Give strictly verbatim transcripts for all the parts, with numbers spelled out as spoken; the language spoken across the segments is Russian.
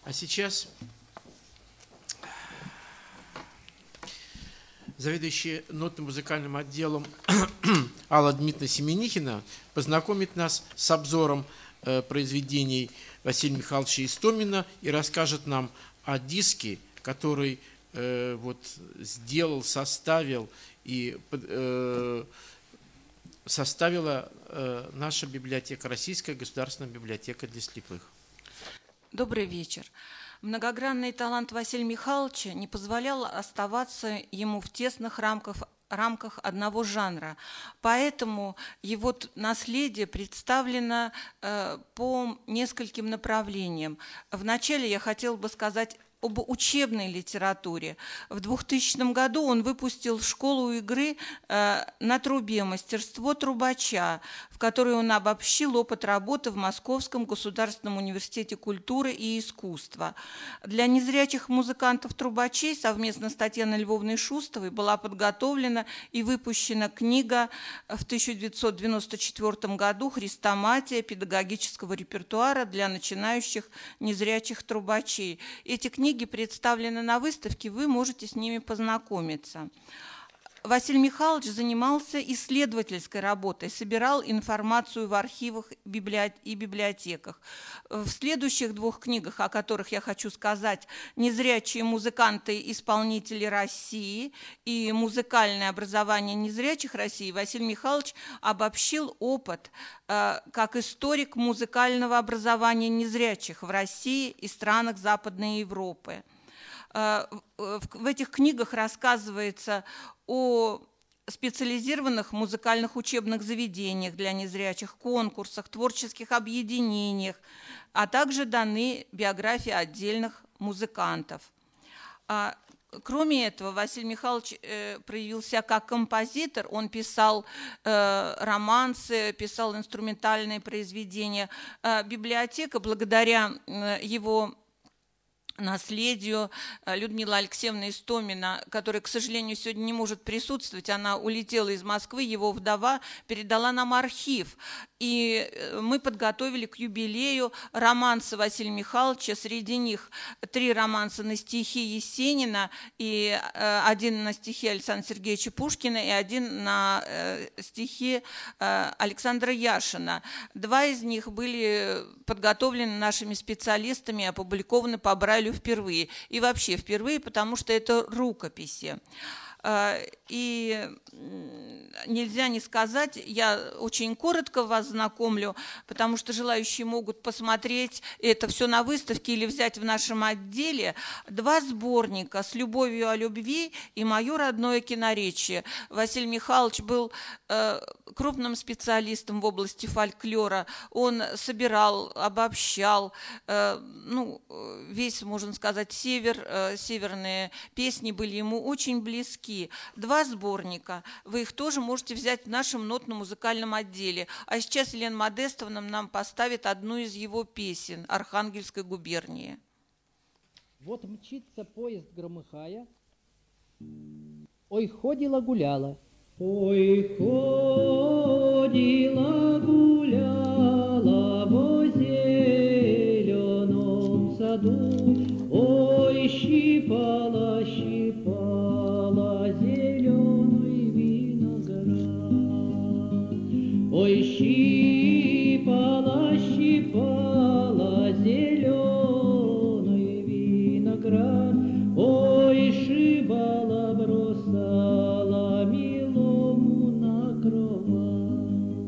А сейчас заведующая нотно-музыкальным отделом Алла Дмитриевна Семенихина познакомит нас с обзором э, произведений Василия Михайловича Истомина и расскажет нам о диске, который э, вот, сделал, составил и э, составила э, наша библиотека, Российская государственная библиотека для слепых. Добрый вечер. Многогранный талант Василия Михайловича не позволял оставаться ему в тесных рамках, рамках одного жанра. Поэтому его наследие представлено э, по нескольким направлениям. Вначале я хотела бы сказать об учебной литературе. В двухтысячном году он выпустил школу игры э, на трубе «Мастерство трубача», в которой он обобщил опыт работы в Московском государственном университете культуры и искусства. Для незрячих музыкантов-трубачей совместно с Татьяной Львовной Шустовой была подготовлена и выпущена книга в тысяча девятьсот девяносто четвёртом году «Хрестоматия педагогического репертуара для начинающих незрячих трубачей». Эти книги представлены на выставке, вы можете с ними познакомиться. Василий Михайлович занимался исследовательской работой, собирал информацию в архивах и библиотеках. В следующих двух книгах, о которых я хочу сказать, «Незрячие музыканты и исполнители России» и «Музыкальное образование незрячих России», Василий Михайлович обобщил опыт э, как историк музыкального образования незрячих в России и странах Западной Европы. В этих книгах рассказывается о специализированных музыкальных учебных заведениях для незрячих, конкурсах, творческих объединениях, а также даны биографии отдельных музыкантов. Кроме этого, Василий Михайлович проявил себя как композитор. Он писал романсы, писал инструментальные произведения. Библиотека, благодаря его наследию, Людмила Алексеевна Истомина, которая, к сожалению, сегодня не может присутствовать, она улетела из Москвы, его вдова передала нам архив. И мы подготовили к юбилею романсы Василия Михайловича. Среди них три романса на стихи Есенина, и один на стихи Александра Сергеевича Пушкина, и один на стихи Александра Яшина. Два из них были подготовлены нашими специалистами и опубликованы по Брайлю впервые. И вообще впервые, потому что это рукописи. И нельзя не сказать, я очень коротко вас знакомлю, потому что желающие могут посмотреть это все на выставке или взять в нашем отделе. Два сборника «С любовью о любви» и «Мое родное киноречие». Василий Михайлович был крупным специалистом в области фольклора. Он собирал, обобщал, ну, весь, можно сказать, север, северные песни были ему очень близки. Два сборника. Вы их тоже можете взять в нашем нотно-музыкальном отделе. А сейчас Елена Модестовна нам поставит одну из его песен Архангельской губернии. Вот мчится поезд, громыхая. Ой, ходила-гуляла. Ой, ходила-гуляла во зеленом саду. Ой, щипала, щипала зеленый виноград. Ой, щипала, щипала зеленый виноград. Ой, шибала, бросала милому на кровать.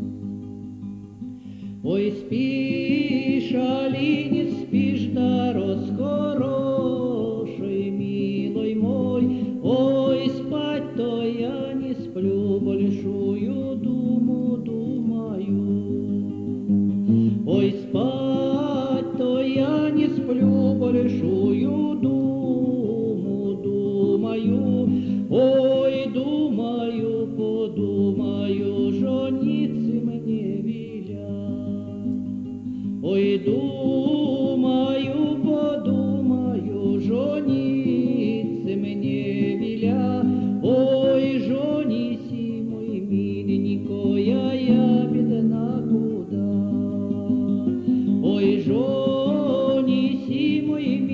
Ой, спишь, али не спишь, да расхороший, милый мой. Ой, спать-то я не сплю, большую думу думаю. Ой, спать-то я не сплю, большую думу думаю. Ой, думаю, подумаю, жениться мне велят. Ой, думаю, подумаю, жениться мне велят. Ой, женись, мой миленько, я, я бедна куда. Ой, женись, мой миленько,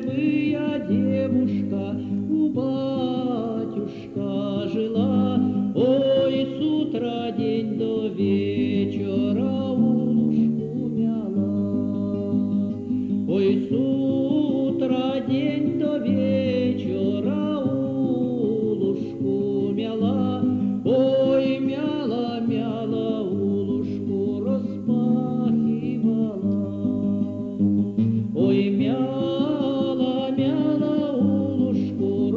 рябая девушка у батюшка жила. Ой, с утра день до вечера улушку мяла. Ой, с утра день до вечера улушку мяла. Ой, мяла, мяла, улушку распахивала. Ой, мяла, мяла, улушку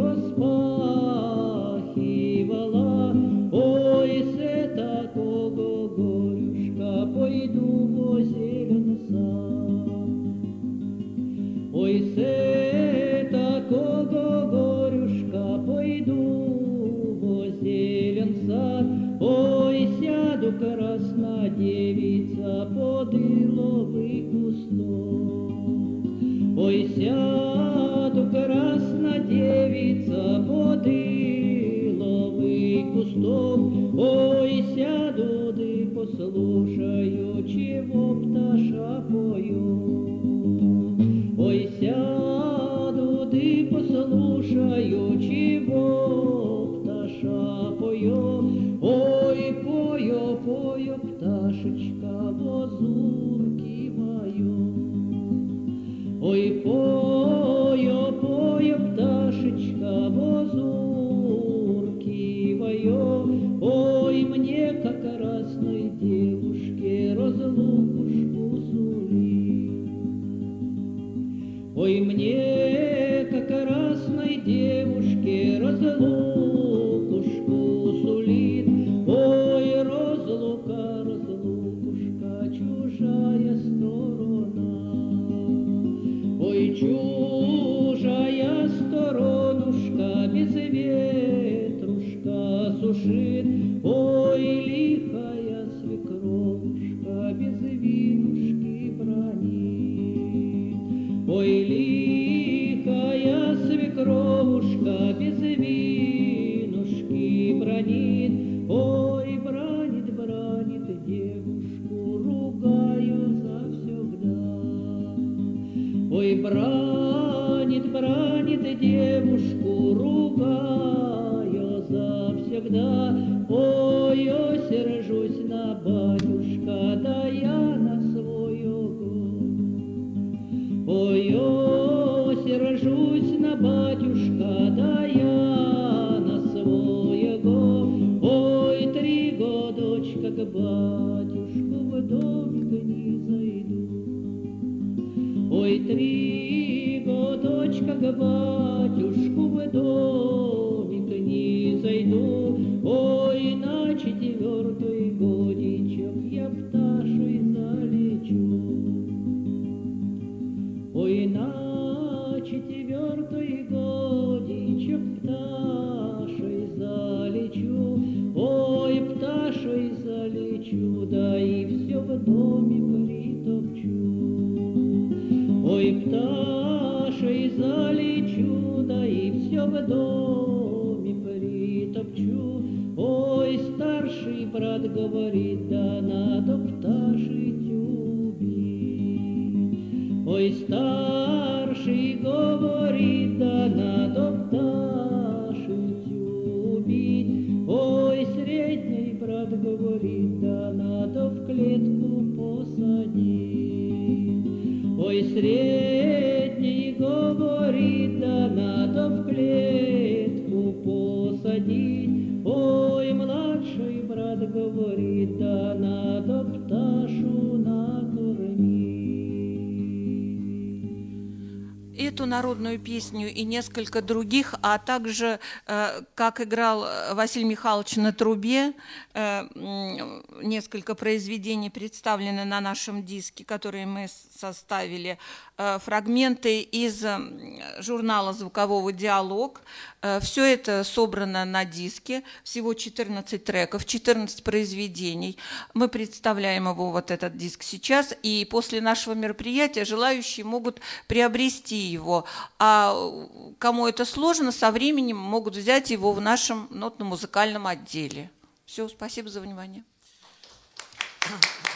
распахивала. Ой, с такого горюшка пойду во зелен сад. Ой, с такого горюшка пойду во зелен сад. Ой, сяду, красна девица, под иловый кусток. Ой, сяду, красна девица, под иловый кусток. Ой, сяду, да послушаю, чего пташа поет. Ой, сяду, да послушаю, чего пташа поет. Ой, пою, пою, пташечка, возуркиваю. Ой, пою, пою, пташечка, возуркиваю. Ой, мне, как красной девушке, разлукушку сулит. Ой, мне, как красной девушке, разлукушку сулит. Ой, разлука, разлукушка, чужая сторона. Ой, чужая сторонушка, без ветрушка сушит. Ой, лихая свекровушка, без винушки бранит. Ой, лихая свекровушка, без винушки бранит. Ой, бранит, бранит девушку, ругаю завсегда. Ой, бранит, бранит девушку, ругаю завсегда. Ой, ой, сержусь на батюшка, да я на своего. Ой, ой, сержусь на батюшка, да я на своего. Ой, три годочка к батюшку в домик не зайду. Ой, три годочка к батюшку в домик не зайду. Ой, на четвертый годичок я пташей залечу. Ой, на четвертый годичок пташей залечу. Ой, пташей залечу, да и все в доме притопчу. Ой, пташей залечу, да и все в доме притопчу. Ой, старший брат говорит, да надо пташить убить. Ой, старший говорит, да надо пташить убить. Ой, средний брат говорит, да надо в клетку посадить. Ой, средний говорит, да надо в клетку посадить. Ой, младший брат говорит, да надо пташу накормить. Эту народную песню и несколько других, а также, как играл Василий Михайлович на трубе, несколько произведений представлены на нашем диске, которые мы составили, фрагменты из журнала «Звукового диалог». Все это собрано на диске, всего четырнадцать треков, четырнадцать произведений. Мы представляем его, вот этот диск, сейчас, и после нашего мероприятия желающие могут приобрести его. А кому это сложно, со временем могут взять его в нашем нотно-музыкальном отделе. Все, спасибо за внимание.